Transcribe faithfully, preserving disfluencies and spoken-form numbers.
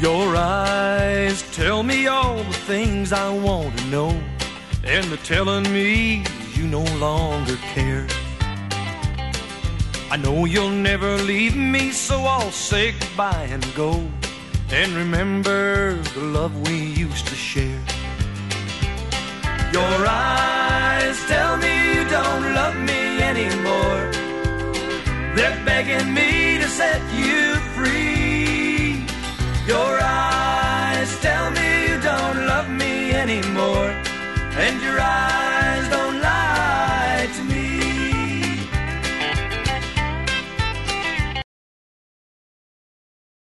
Your eyes tell me all the things I want to know, and they're telling me you no longer care. I know you'll never leave me, so I'll say goodbye and go, and remember the love we used to share. Your eyes tell me you don't love me anymore. They're begging me to set you free. Your eyes tell me you don't love me anymore, and your eyes